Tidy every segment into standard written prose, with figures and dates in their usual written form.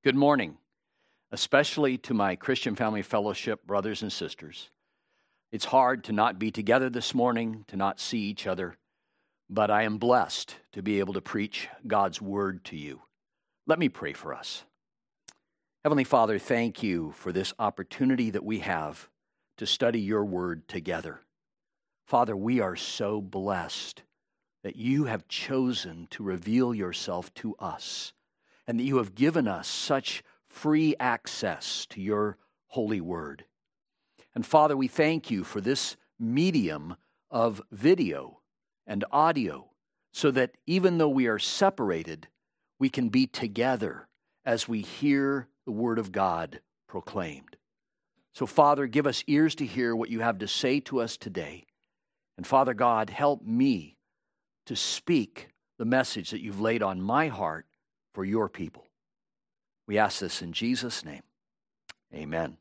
Good morning, especially to my Christian Family Fellowship brothers and sisters. It's hard to not be together this morning, to not see each other, but I am blessed to be able to preach God's word to you. Let me pray for us. Heavenly Father, thank you for this opportunity that we have to study your word together. Father, we are so blessed that you have chosen to reveal yourself to us, and that you have given us such free access to your holy word. And Father, we thank you for this medium of video and audio, so that even though we are separated, we can be together as we hear the word of God proclaimed. So Father, give us ears to hear what you have to say to us today. And Father God, help me to speak the message that you've laid on my heart for your people. We ask this in Jesus' name. Amen.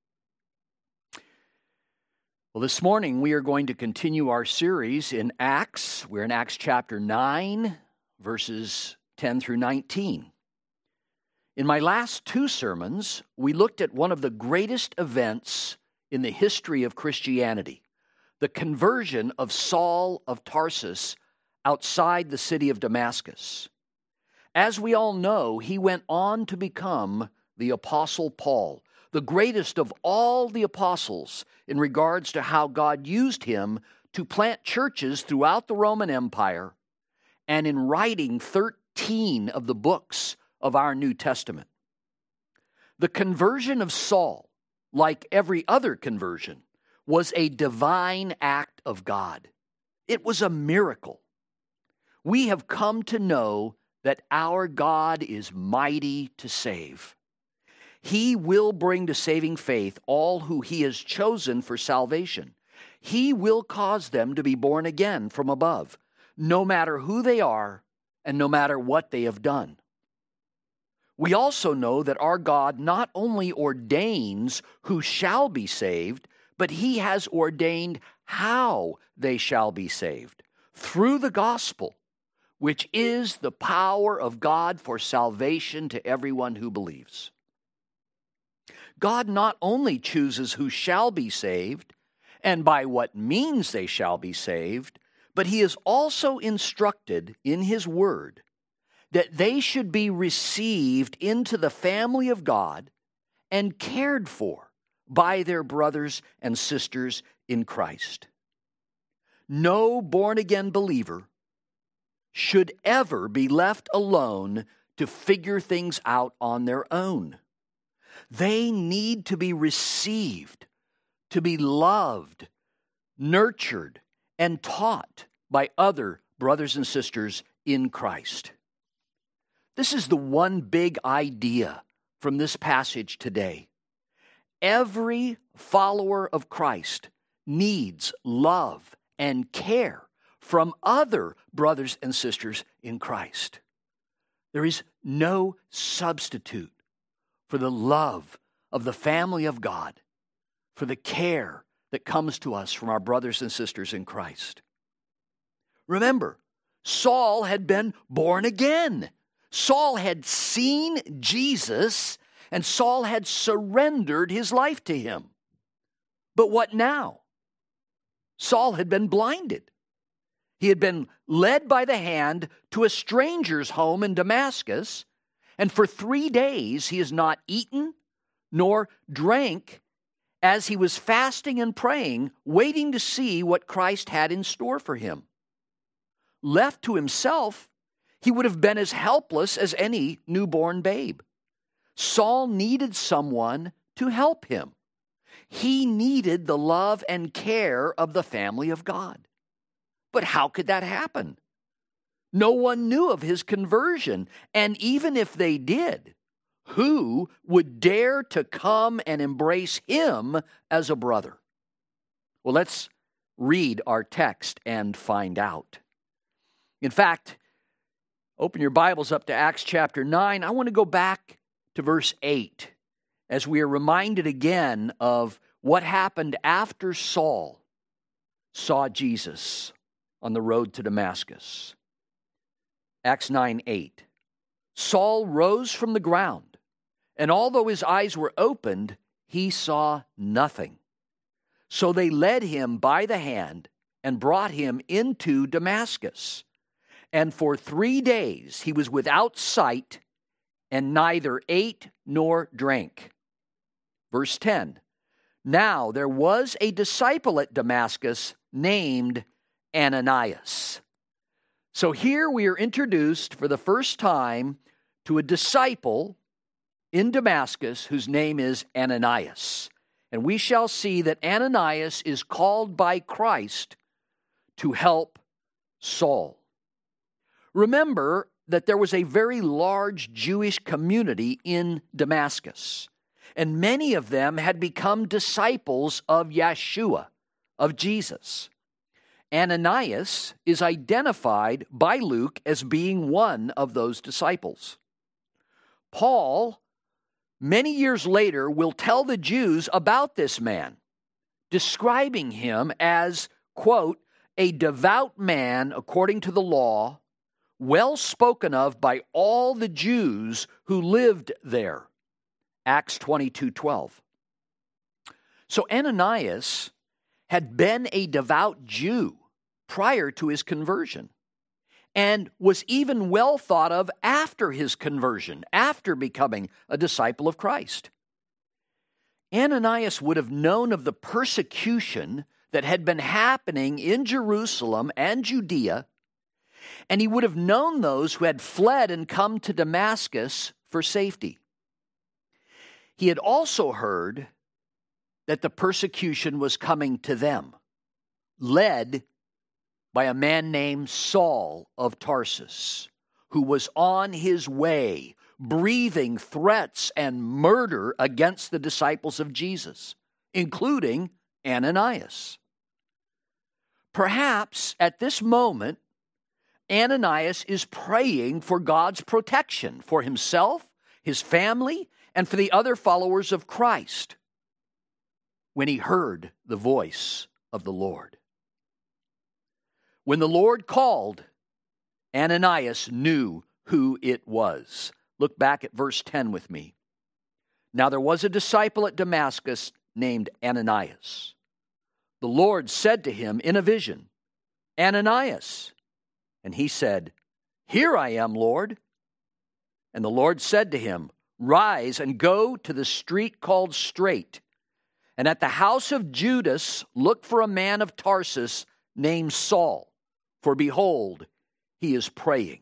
Well, this morning we are going to continue our series in Acts. We're in Acts chapter 9, verses 10 through 19. In my last two sermons, we looked at one of the greatest events in the history of Christianity, the conversion of Saul of Tarsus outside the city of Damascus. As we all know, he went on to become the Apostle Paul, the greatest of all the apostles in regards to how God used him to plant churches throughout the Roman Empire and in writing 13 of the books of our New Testament. The conversion of Saul, like every other conversion, was a divine act of God. It was a miracle. We have come to know that our God is mighty to save. He will bring to saving faith all who he has chosen for salvation. He will cause them to be born again from above, no matter who they are and no matter what they have done. We also know that our God not only ordains who shall be saved, but he has ordained how they shall be saved through the gospel, which is the power of God for salvation to everyone who believes. God not only chooses who shall be saved and by what means they shall be saved, but he is also instructed in his word that they should be received into the family of God and cared for by their brothers and sisters in Christ. No born-again believer should ever be left alone to figure things out on their own. They need to be received, to be loved, nurtured, and taught by other brothers and sisters in Christ. This is the one big idea from this passage today. Every follower of Christ needs love and care from other brothers and sisters in Christ. There is no substitute for the love of the family of God, for the care that comes to us from our brothers and sisters in Christ. Remember, Saul had been born again. Saul had seen Jesus, and Saul had surrendered his life to him. But what now? Saul had been blinded. He had been led by the hand to a stranger's home in Damascus, and for 3 days he has not eaten nor drank as he was fasting and praying, waiting to see what Christ had in store for him. Left to himself, he would have been as helpless as any newborn babe. Saul needed someone to help him. He needed the love and care of the family of God. But how could that happen? No one knew of his conversion, and even if they did, who would dare to come and embrace him as a brother? Well, let's read our text and find out. In fact, open your Bibles up to Acts chapter 9. I want to go back to verse 8 as we are reminded again of what happened after Saul saw Jesus on the road to Damascus. Acts 9:8. Saul rose from the ground and although his eyes were opened, he saw nothing. So they led him by the hand and brought him into Damascus. And for 3 days he was without sight and neither ate nor drank. Verse 10, now there was a disciple at Damascus named Ananias. So here we are introduced for the first time to a disciple in Damascus whose name is Ananias. And we shall see that Ananias is called by Christ to help Saul. Remember that there was a very large Jewish community in Damascus, and many of them had become disciples of Yeshua, of Jesus. Ananias is identified by Luke as being one of those disciples. Paul, many years later, will tell the Jews about this man, describing him as, quote, a devout man according to the law, well spoken of by all the Jews who lived there. Acts 22:12. So Ananias had been a devout Jew prior to his conversion, and was even well thought of after his conversion, after becoming a disciple of Christ. Ananias would have known of the persecution that had been happening in Jerusalem and Judea, and he would have known those who had fled and come to Damascus for safety. He had also heard that the persecution was coming to them, led by a man named Saul of Tarsus, who was on his way, breathing threats and murder against the disciples of Jesus, including Ananias. Perhaps at this moment, Ananias is praying for God's protection for himself, his family, and for the other followers of Christ when he heard the voice of the Lord. When the Lord called, Ananias knew who it was. Look back at verse 10 with me. Now there was a disciple at Damascus named Ananias. The Lord said to him in a vision, Ananias. And he said, Here I am, Lord. And the Lord said to him, Rise and go to the street called Straight, and at the house of Judas look for a man of Tarsus named Saul, for behold, he is praying.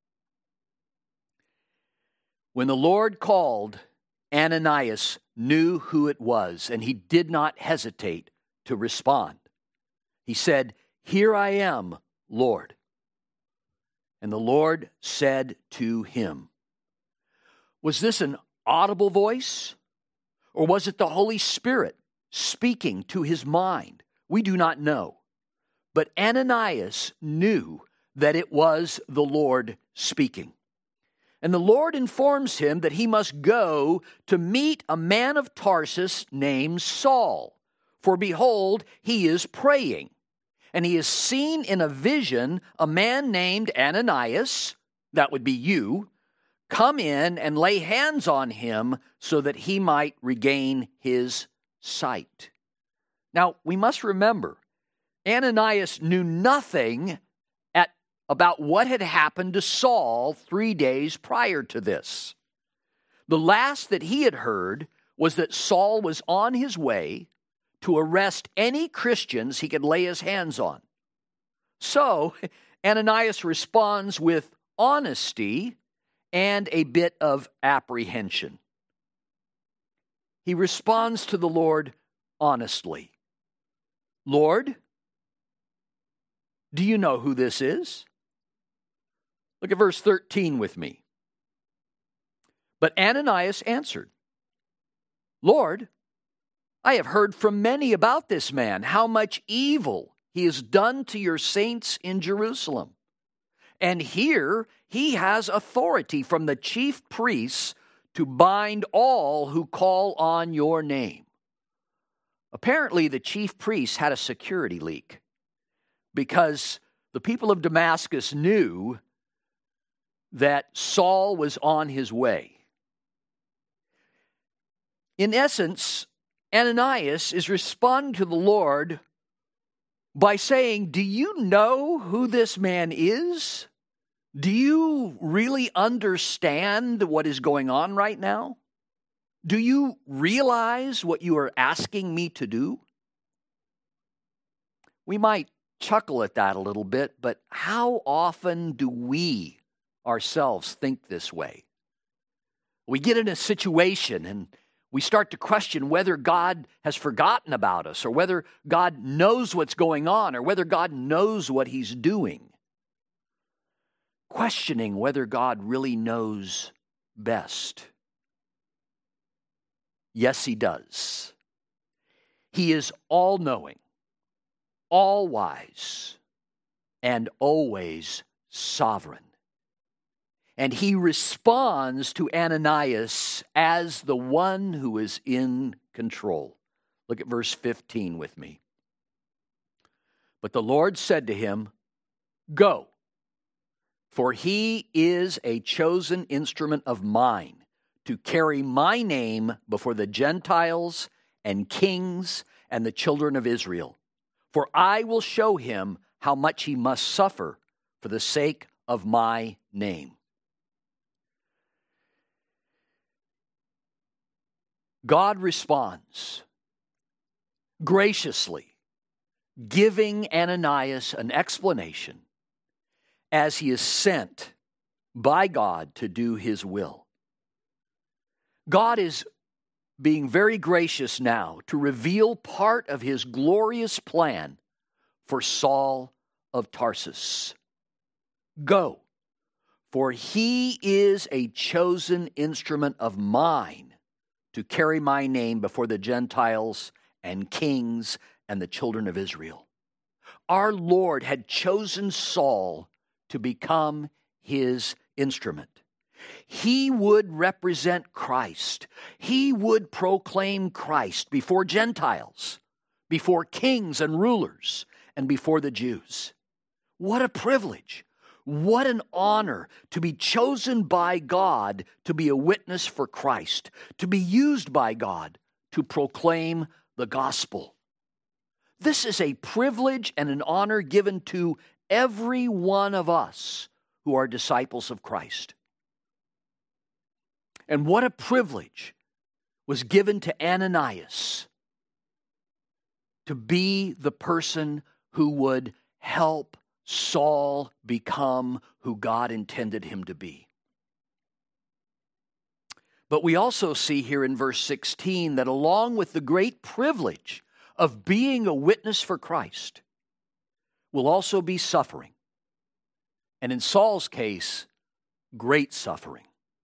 When the Lord called, Ananias knew who it was, and he did not hesitate to respond. He said, Here I am, Lord. And the Lord said to him, was this an audible voice, or was it the Holy Spirit speaking to his mind? We do not know. But Ananias knew that it was the Lord speaking. And the Lord informs him that he must go to meet a man of Tarsus named Saul. For behold, he is praying. And he has seen in a vision a man named Ananias, that would be you, come in and lay hands on him so that he might regain his sight. Now, we must remember, Ananias knew nothing about what had happened to Saul 3 days prior to this. The last that he had heard was that Saul was on his way to arrest any Christians he could lay his hands on. So, Ananias responds with honesty and a bit of apprehension. He responds to the Lord honestly. Lord, do you know who this is? Look at verse 13 with me. But Ananias answered, Lord, I have heard from many about this man, how much evil he has done to your saints in Jerusalem. And here he has authority from the chief priests to bind all who call on your name. Apparently, the chief priests had a security leak because the people of Damascus knew that Saul was on his way. In essence, Ananias is responding to the Lord by saying, do you know who this man is? Do you really understand what is going on right now? Do you realize what you are asking me to do? We might chuckle at that a little bit, but how often do we ourselves think this way? We get in a situation and we start to question whether God has forgotten about us, or whether God knows what's going on, or whether God knows what He's doing. Questioning whether God really knows best. Yes, He does. He is all-knowing, all-wise, and always sovereign. And He responds to Ananias as the one who is in control. Look at verse 15 with me. But the Lord said to him, "Go, for he is a chosen instrument of mine to carry my name before the Gentiles and kings and the children of Israel. For I will show him how much he must suffer for the sake of my name." God responds graciously, giving Ananias an explanation as he is sent by God to do His will. God is being very gracious now to reveal part of His glorious plan for Saul of Tarsus. Go, for he is a chosen instrument of mine to carry my name before the Gentiles and kings and the children of Israel. Our Lord had chosen Saul to become His instrument. He would represent Christ. He would proclaim Christ before Gentiles, before kings and rulers, and before the Jews. What a privilege! What an honor to be chosen by God to be a witness for Christ, to be used by God to proclaim the gospel. This is a privilege and an honor given to every one of us who are disciples of Christ. And what a privilege was given to Ananias to be the person who would help Saul become who God intended him to be. But we also see here in verse 16 that along with the great privilege of being a witness for Christ will also be suffering. And in Saul's case, great suffering.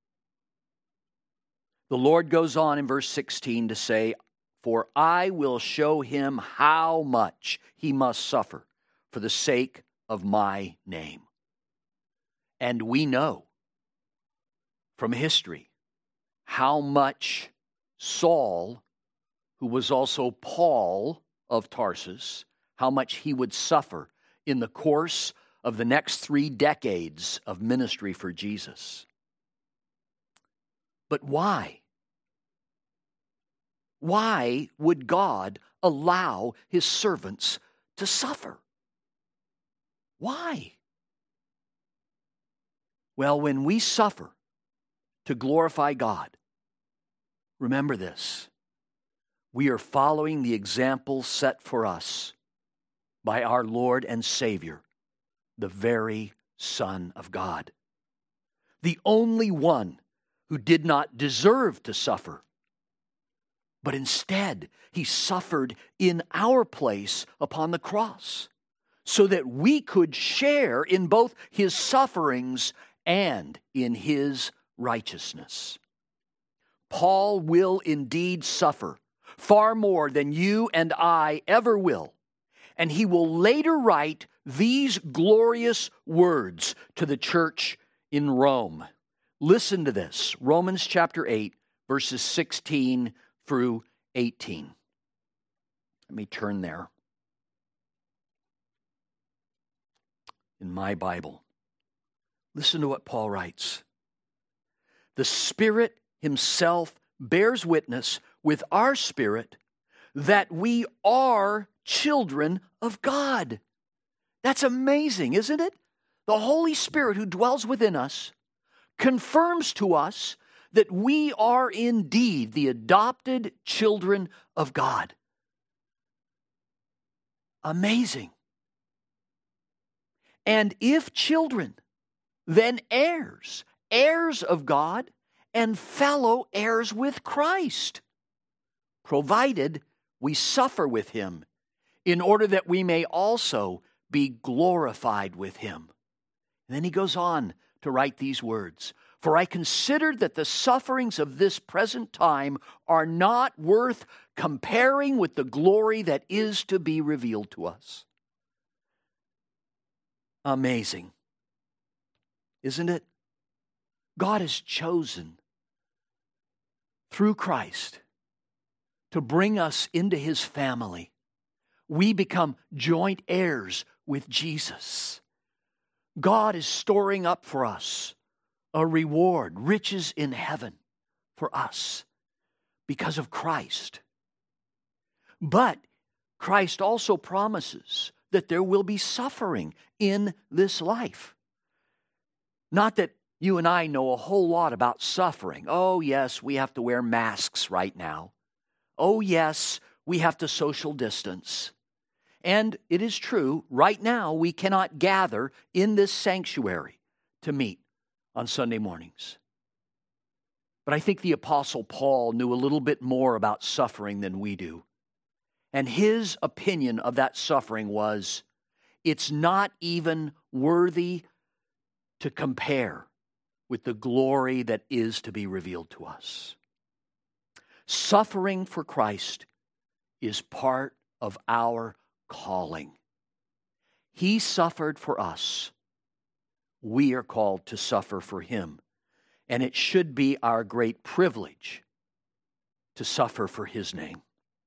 The Lord goes on in verse 16 to say, "For I will show him how much he must suffer for the sake of my name." And we know from history how much Saul, who was also Paul of Tarsus, how much he would suffer in the course of the next 3 decades of ministry for Jesus. But why? Why would God allow His servants to suffer? Why? Well, when we suffer to glorify God, remember this: we are following the example set for us by our Lord and Savior, the very Son of God, the only one who did not deserve to suffer, but instead He suffered in our place upon the cross, so that we could share in both His sufferings and in His righteousness. Paul will indeed suffer far more than you and I ever will, and he will later write these glorious words to the church in Rome. Listen to this, Romans chapter 8, verses 16 through 18. Let me turn there in my Bible. Listen to what Paul writes. "The Spirit Himself bears witness with our spirit that we are children of God. That's amazing, isn't it? The Holy Spirit who dwells within us confirms to us that we are indeed the adopted children of God. Amazing. And if children, then heirs, heirs of God and fellow heirs with Christ, provided we suffer with him, in order that we may also be glorified with him. And then he goes on to write these words. For I consider that the sufferings of this present time are not worth comparing with the glory that is to be revealed to us. Amazing, isn't it? God has chosen through Christ to bring us into his family. We become joint heirs with Jesus. God is storing up for us a reward, riches in heaven for us because of Christ. But Christ also promises that there will be suffering in this life. Not that you and I know a whole lot about suffering. Oh, yes, we have to wear masks right now. Oh, yes, we have to social distance. And it is true, right now we cannot gather in this sanctuary to meet on Sunday mornings. But I think the Apostle Paul knew a little bit more about suffering than we do. And his opinion of that suffering was, it's not even worthy to compare with the glory that is to be revealed to us. Suffering for Christ is part of our calling. He suffered for us. We are called to suffer for him. And it should be our great privilege to suffer for his name.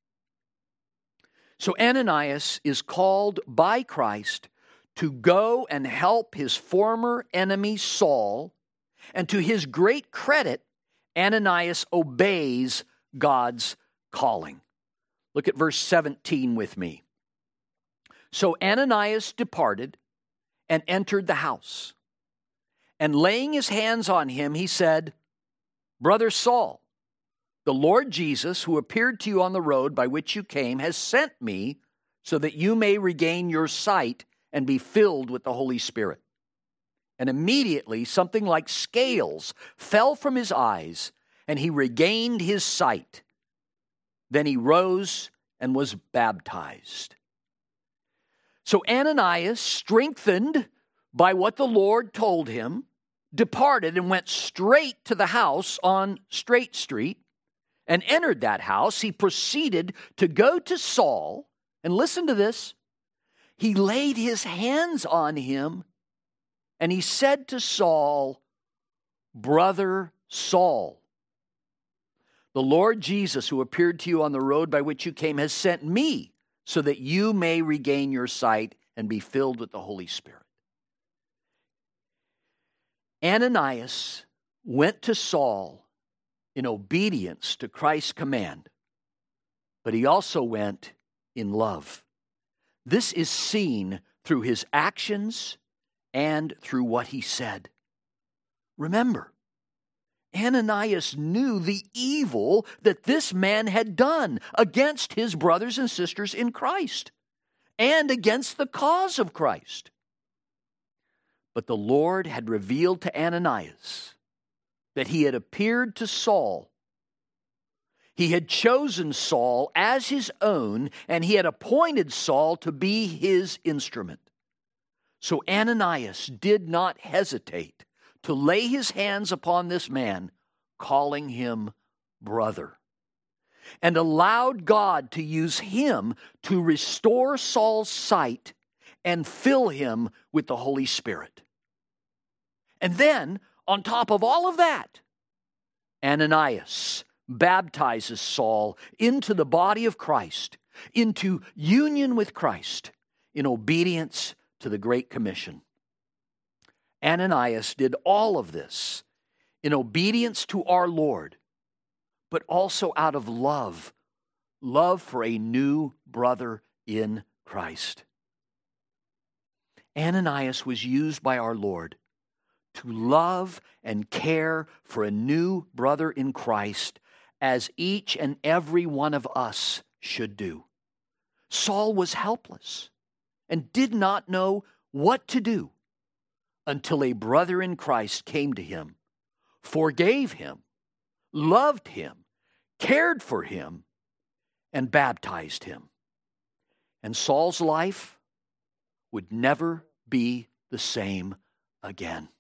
So Ananias is called by Christ to go and help his former enemy Saul, and to his great credit, Ananias obeys God's calling. Look at verse 17 with me. So Ananias departed and entered the house. And laying his hands on him, he said, Brother Saul, the Lord Jesus, who appeared to you on the road by which you came, has sent me so that you may regain your sight and be filled with the Holy Spirit. And immediately something like scales fell from his eyes, and he regained his sight. Then he rose and was baptized. So Ananias, strengthened by what the Lord told him, departed and went straight to the house on Straight Street, and entered that house. He proceeded to go to Saul, and listen to this. He laid his hands on him, and he said to Saul, Brother Saul, the Lord Jesus, who appeared to you on the road by which you came, has sent me so that you may regain your sight and be filled with the Holy Spirit. Ananias went to Saul in obedience to Christ's command, but he also went in love. This is seen through his actions and through what he said. Remember, Ananias knew the evil that this man had done against his brothers and sisters in Christ and against the cause of Christ. But the Lord had revealed to Ananias that he had appeared to Saul. He had chosen Saul as his own, and he had appointed Saul to be his instrument. So Ananias did not hesitate to lay his hands upon this man, calling him brother, and allowed God to use him to restore Saul's sight and fill him with the Holy Spirit. And then, on top of all of that, Ananias baptizes Saul into the body of Christ, into union with Christ, in obedience to the Great Commission. Ananias did all of this in obedience to our Lord, but also out of love for a new brother in Christ. Ananias was used by our Lord to love and care for a new brother in Christ, as each and every one of us should do. Saul was helpless and did not know what to do until a brother in Christ came to him, forgave him, loved him, cared for him, and baptized him. And Saul's life would never be the same again.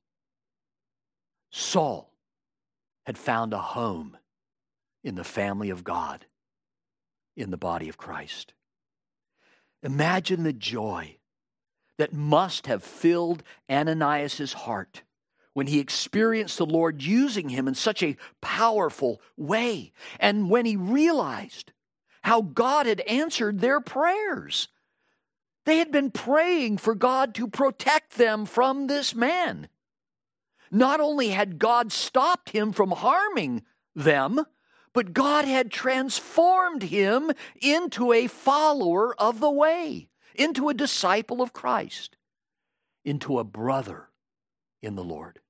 Saul had found a home in the family of God, in the body of Christ. Imagine the joy that must have filled Ananias' heart when he experienced the Lord using him in such a powerful way, and when he realized how God had answered their prayers. They had been praying for God to protect them from this man. Not only had God stopped him from harming them, but God had transformed him into a follower of the way, into a disciple of Christ, into a brother in the Lord.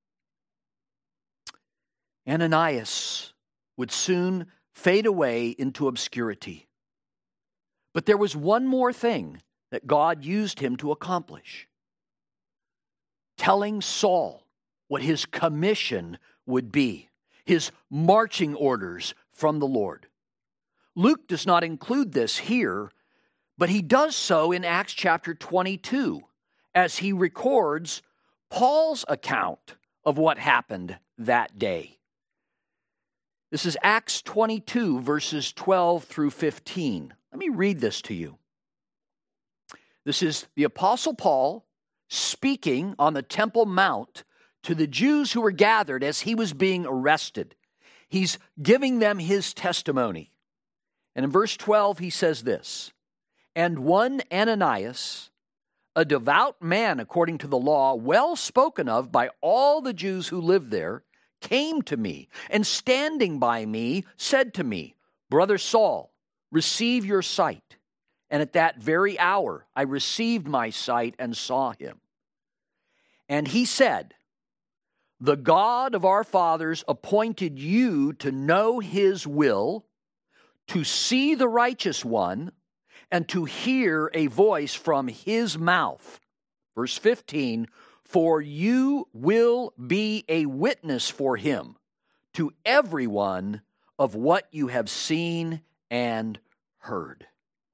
Ananias would soon fade away into obscurity. But there was one more thing that God used him to accomplish: telling Saul what his commission would be, his marching orders from the Lord. Luke does not include this here, but he does so in Acts chapter 22, as he records Paul's account of what happened that day. This is Acts 22, verses 12 through 15. Let me read this to you. This is the Apostle Paul speaking on the Temple Mount to the Jews who were gathered as he was being arrested. He's giving them his testimony. And in verse 12, he says this: "And one Ananias, a devout man according to the law, well spoken of by all the Jews who lived there, came to me, and standing by me said to me, 'Brother Saul, receive your sight.' And at that very hour I received my sight and saw him. And he said, 'The God of our fathers appointed you to know his will, to see the righteous one, and to hear a voice from his mouth.'" Verse 15, "For you will be a witness for him to everyone of what you have seen and heard."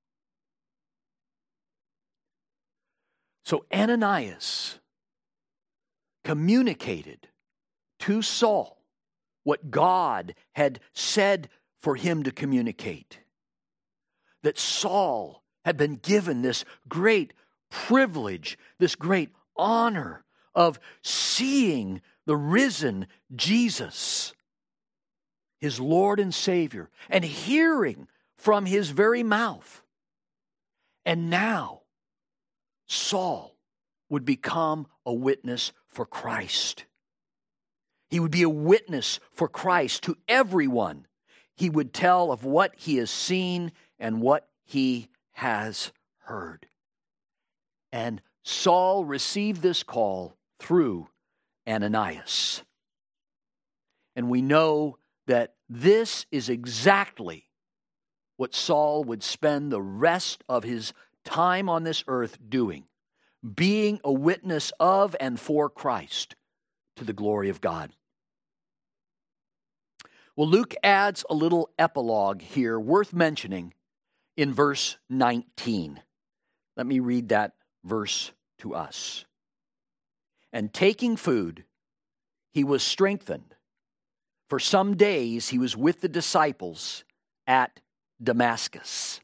So Ananias communicated to Saul what God had said for him to communicate. That Saul had been given this great privilege, this great honor of seeing the risen Jesus, his Lord and Savior, and hearing from his very mouth. And now Saul would become a witness for Christ. He would be a witness for Christ to everyone. He would tell of what he has seen and what he has heard. And Saul received this call through Ananias. And we know that this is exactly what Saul would spend the rest of his time on this earth doing, being a witness of and for Christ to the glory of God. Well, Luke adds a little epilogue here worth mentioning in verse 19. Let me read that verse to us. "And taking food, he was strengthened. For some days he was with the disciples at Damascus."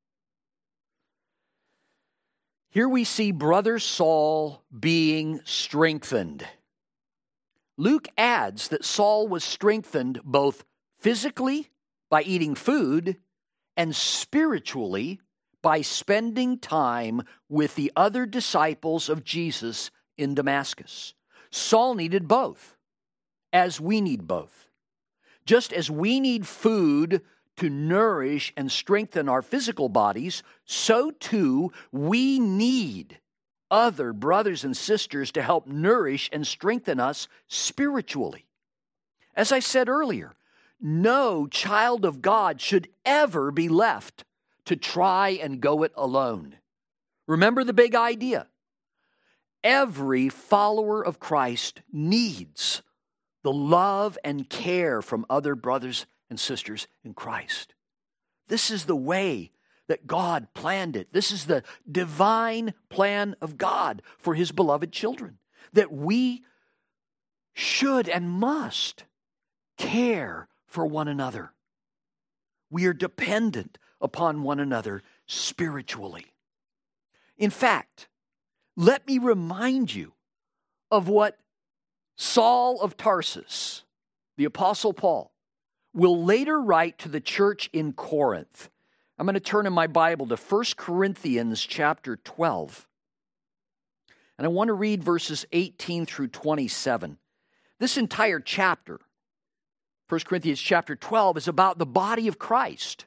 Here we see brother Saul being strengthened. Luke adds that Saul was strengthened both physically by eating food and spiritually by spending time with the other disciples of Jesus in Damascus. Saul needed both, as we need both. Just as we need food to nourish and strengthen our physical bodies, so too we need other brothers and sisters to help nourish and strengthen us spiritually. As I said earlier, no child of God should ever be left to try and go it alone. Remember the big idea. Every follower of Christ needs the love and care from other brothers and sisters in Christ. This is the way that God planned it. This is the divine plan of God for His beloved children, that we should and must care for one another. We are dependent upon one another spiritually. In fact, let me remind you of what Saul of Tarsus, the Apostle Paul, will later write to the church in Corinth. I'm going to turn in my Bible to 1 Corinthians chapter 12. And I want to read verses 18 through 27. This entire chapter, 1 Corinthians chapter 12, is about the body of Christ.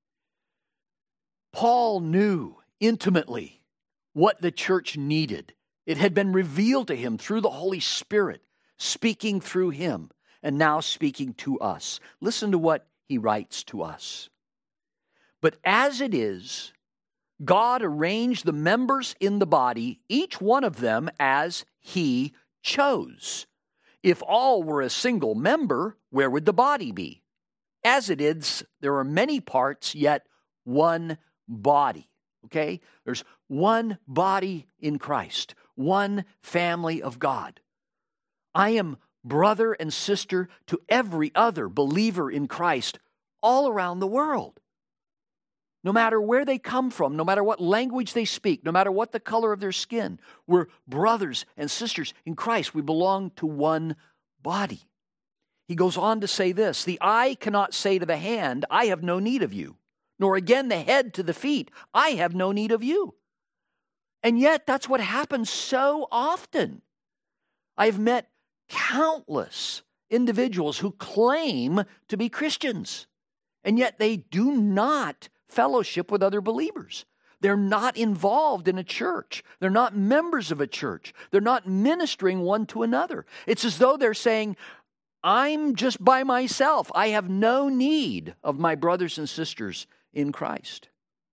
Paul knew intimately what the church needed. It had been revealed to him through the Holy Spirit, speaking through him, and now speaking to us. Listen to what he writes to us. But as it is, God arranged the members in the body, each one of them as He chose. If all were a single member, where would the body be? As it is, there are many parts, yet one body. Okay? There's one body in Christ, one family of God. I am brother and sister to every other believer in Christ all around the world. No matter where they come from, no matter what language they speak, no matter what the color of their skin, we're brothers and sisters in Christ. We belong to one body. He goes on to say this, the eye cannot say to the hand, I have no need of you, nor again the head to the feet, I have no need of you. And yet that's what happens so often. I've met countless individuals who claim to be Christians, and yet they do not fellowship with other believers. They're not involved in a church. They're not members of a church. They're not ministering one to another. It's as though they're saying, I'm just by myself. I have no need of my brothers and sisters in Christ.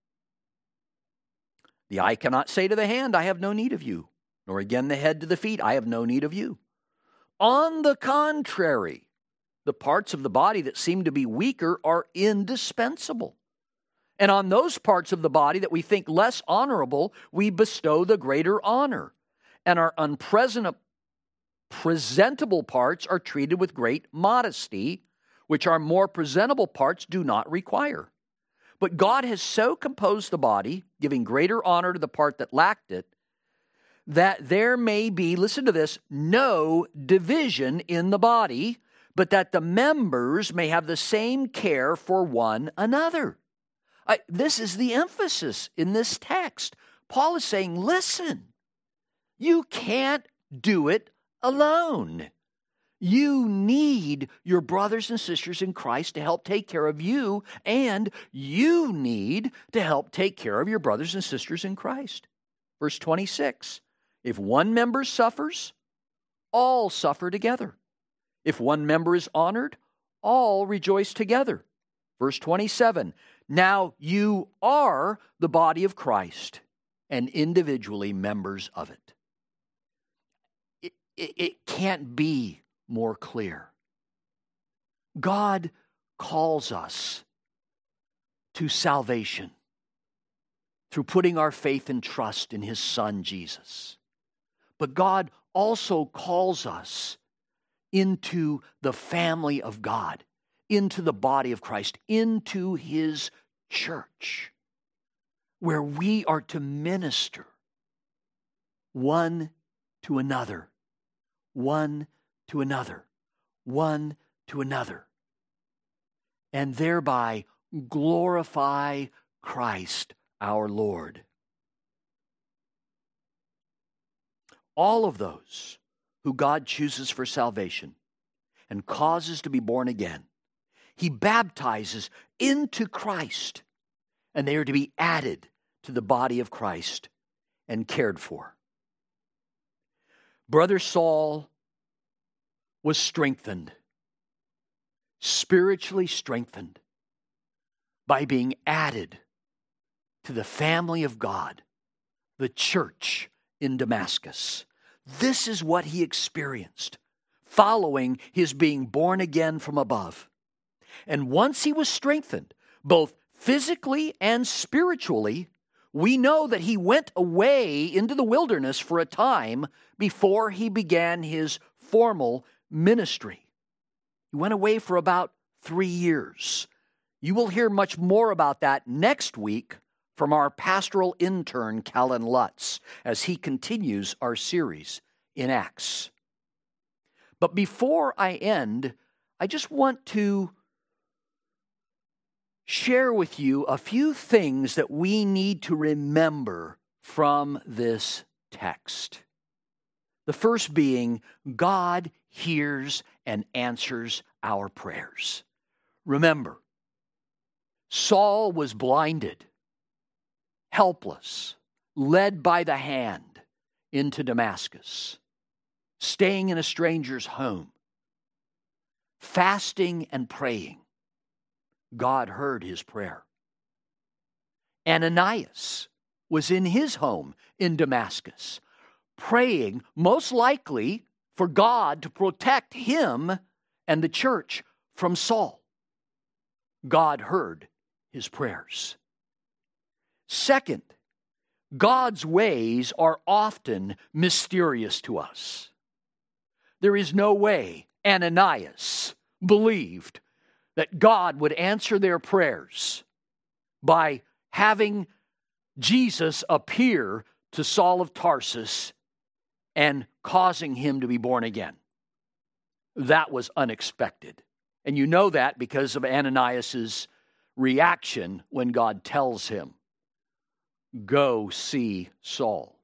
The eye cannot say to the hand, I have no need of you, nor again the head to the feet, I have no need of you. On the contrary, the parts of the body that seem to be weaker are indispensable. And on those parts of the body that we think less honorable, we bestow the greater honor. And our presentable parts are treated with great modesty, which our more presentable parts do not require. But God has so composed the body, giving greater honor to the part that lacked it, that there may be, listen to this, no division in the body, but that the members may have the same care for one another. This is the emphasis in this text. Paul is saying, listen, you can't do it alone. You need your brothers and sisters in Christ to help take care of you, and you need to help take care of your brothers and sisters in Christ. Verse 26, if one member suffers, all suffer together. If one member is honored, all rejoice together. Verse 27, now you are the body of Christ and individually members of it. It can't be more clear. God calls us to salvation through putting our faith and trust in His Son, Jesus. But God also calls us into the family of God, into the body of Christ, into His church, where we are to minister one to another, one to another, one to another, and thereby glorify Christ our Lord. All of those who God chooses for salvation and causes to be born again he baptizes into Christ, and they are to be added to the body of Christ and cared for. Brother Saul was strengthened, spiritually strengthened, by being added to the family of God, the church in Damascus. This is what he experienced following his being born again from above. And once he was strengthened, both physically and spiritually, we know that he went away into the wilderness for a time before he began his formal ministry. He went away for about 3 years. You will hear much more about that next week from our pastoral intern, Callan Lutz, as he continues our series in Acts. But before I end, I just want to share with you a few things that we need to remember from this text. The first being, God hears and answers our prayers. Remember, Saul was blinded, helpless, led by the hand into Damascus, staying in a stranger's home, fasting and praying. God heard his prayer. Ananias was in his home in Damascus, praying most likely for God to protect him and the church from Saul. God heard his prayers. Second, God's ways are often mysterious to us. There is no way Ananias believed that God would answer their prayers by having Jesus appear to Saul of Tarsus and causing him to be born again. That was unexpected. And you know that because of Ananias' reaction when God tells him, "Go see Saul."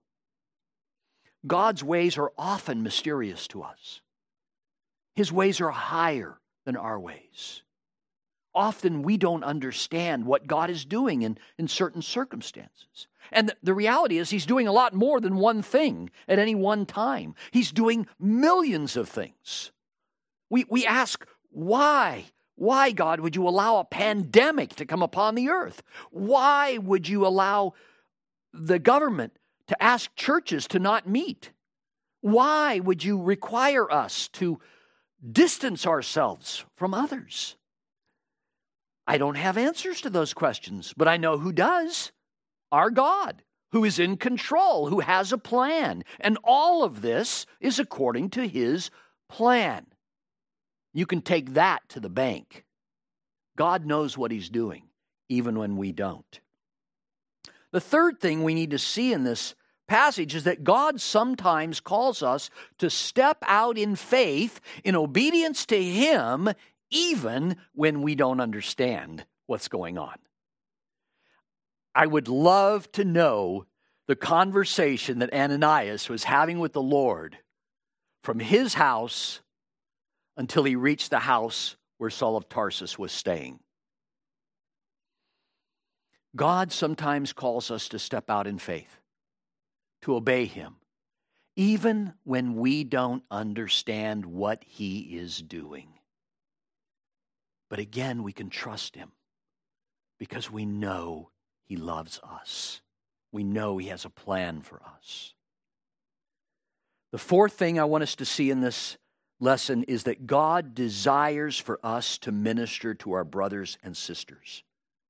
God's ways are often mysterious to us. His ways are higher than our ways. Often we don't understand what God is doing in certain circumstances. And the reality is he's doing a lot more than one thing at any one time. He's doing millions of things. We ask, why? Why, God, would you allow a pandemic to come upon the earth? Why would you allow the government to ask churches to not meet? Why would you require us to distance ourselves from others? I don't have answers to those questions, but I know who does. Our God, who is in control, who has a plan. And all of this is according to his plan. You can take that to the bank. God knows what he's doing, even when we don't. The third thing we need to see in this passage is that God sometimes calls us to step out in faith, in obedience to him, even when we don't understand what's going on. I would love to know the conversation that Ananias was having with the Lord from his house until he reached the house where Saul of Tarsus was staying. God sometimes calls us to step out in faith, to obey him, even when we don't understand what he is doing. But again, we can trust him because we know he loves us. We know he has a plan for us. The fourth thing I want us to see in this lesson is that God desires for us to minister to our brothers and sisters.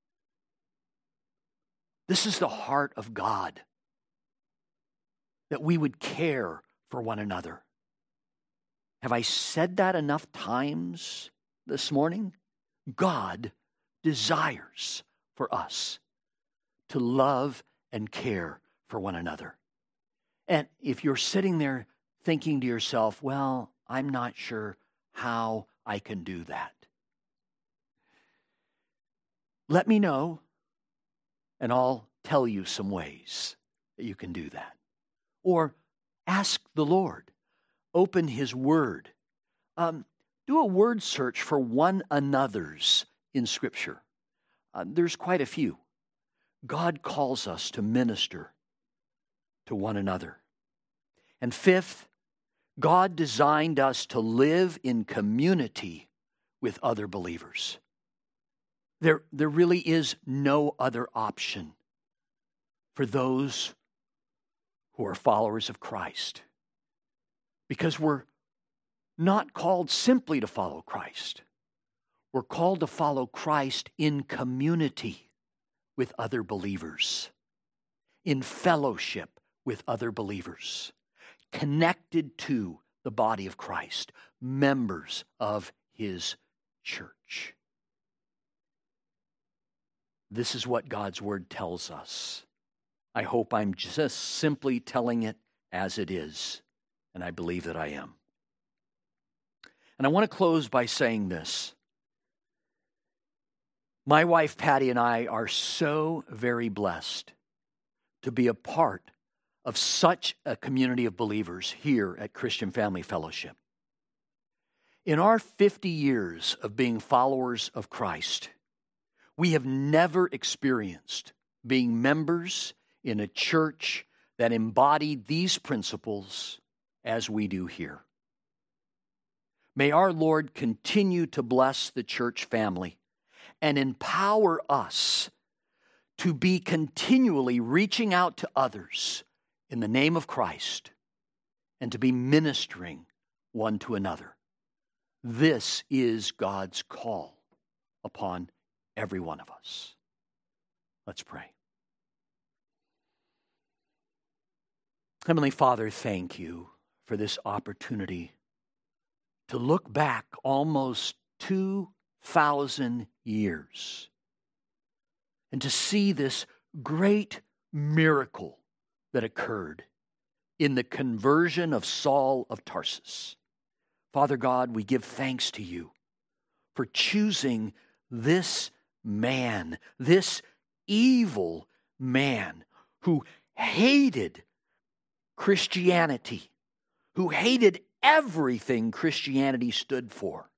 This is the heart of God, that we would care for one another. Have I said that enough times this morning? God desires for us to love and care for one another. And if you're sitting there thinking to yourself, well, I'm not sure how I can do that, let me know, and I'll tell you some ways that you can do that. Or ask the Lord. Open his word. do a word search for one another's in Scripture. There's quite a few. God calls us to minister to one another. And fifth, God designed us to live in community with other believers. There really is no other option for those who are followers of Christ. Because we're not called simply to follow Christ. We're called to follow Christ in community with other believers, in fellowship with other believers, connected to the body of Christ, members of His church. This is what God's Word tells us. I hope I'm just simply telling it as it is, and I believe that I am. And I want to close by saying this. My wife Patty and I are so very blessed to be a part of such a community of believers here at Christian Family Fellowship. In our 50 years of being followers of Christ, we have never experienced being members in a church that embodied these principles as we do here. May our Lord continue to bless the church family and empower us to be continually reaching out to others in the name of Christ and to be ministering one to another. This is God's call upon every one of us. Let's pray. Heavenly Father, thank you for this opportunity to look back almost 2,000 years and to see this great miracle that occurred in the conversion of Saul of Tarsus. Father God, we give thanks to you for choosing this man, this evil man who hated Christianity, who hated everything Christianity stood for.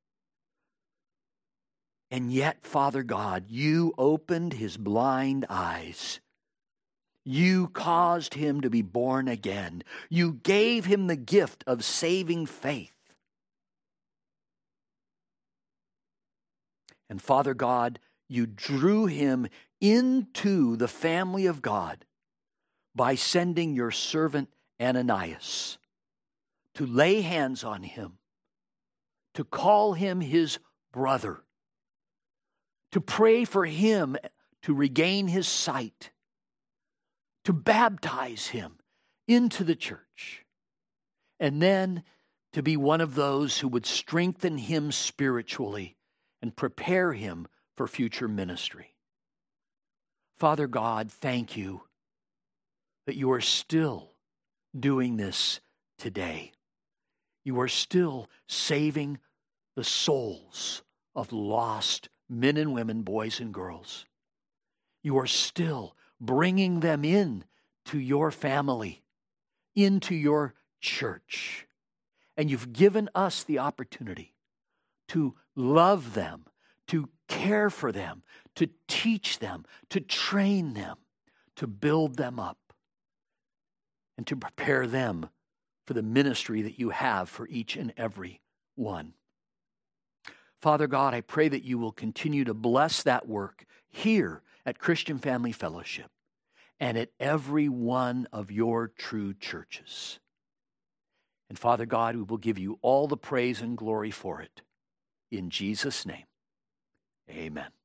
And yet, Father God, you opened his blind eyes. You caused him to be born again. You gave him the gift of saving faith. And Father God, you drew him into the family of God by sending your servant Ananias to lay hands on him, to call him his brother, to pray for him to regain his sight, to baptize him into the church, and then to be one of those who would strengthen him spiritually and prepare him for future ministry. Father God, thank you that you are still doing this today. You are still saving the souls of lost men and women, boys and girls. You are still bringing them in to your family, into your church. And you've given us the opportunity to love them, to care for them, to teach them, to train them, to build them up, and to prepare them for the ministry that you have for each and every one. Father God, I pray that you will continue to bless that work here at Christian Family Fellowship and at every one of your true churches. And Father God, we will give you all the praise and glory for it. In Jesus' name, amen.